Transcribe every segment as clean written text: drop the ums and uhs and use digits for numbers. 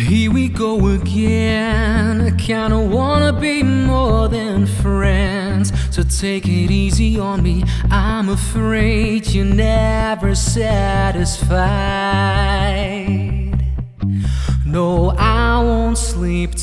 Here we go again. I kinda wanna be more than friends, so take it easy on me. I'm afraid you're never satisfied. No, I won't sleep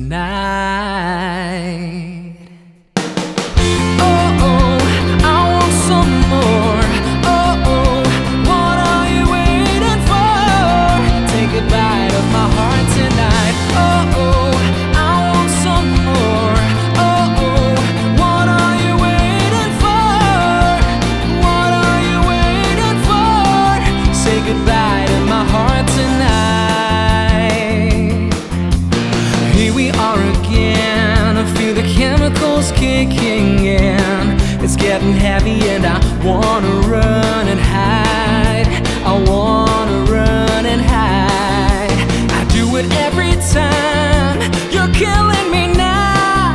tonight. Oh, oh, I want some more. Oh, oh, what are you waiting for? Take a bite of my heart tonight. Oh, oh, I want some more. Oh, oh, what are you waiting for? What are you waiting for? Say goodbye to my heart tonight. Here we are again. I feel the chemicals kicking in. It's getting heavy and I wanna run and hide. I wanna run and hide. I do it every time. You're killing me now,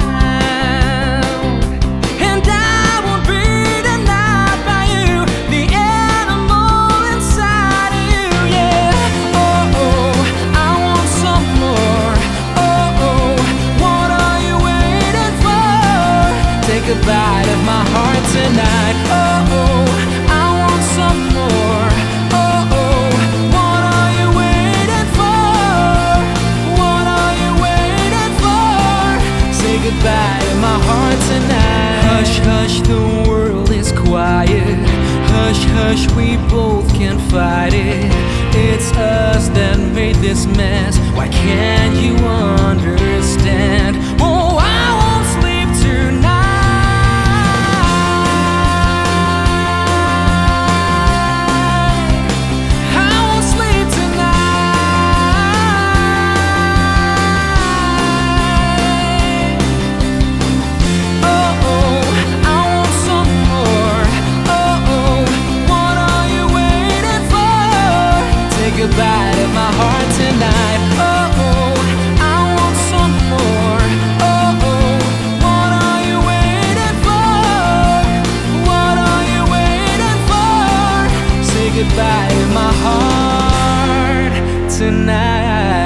and I won't be denied by you, the animal inside of you, yeah. Oh, oh, I want some more. Oh, oh, what are you waiting for? Take a bite of my heart tonight. Oh, oh, I want some more. Oh, oh, what are you waiting for? What are you waiting for? Say goodbye to my heart tonight. Hush, hush, the world is quiet. Hush, hush, we both can fight it. It's us that made this mess. Why can't you understand? Oh, I won't sleep tonight. Goodbye to my heart tonight. Oh, oh, I want some more. Oh, oh, what are you waiting for? What are you waiting for? Say goodbye to my heart tonight.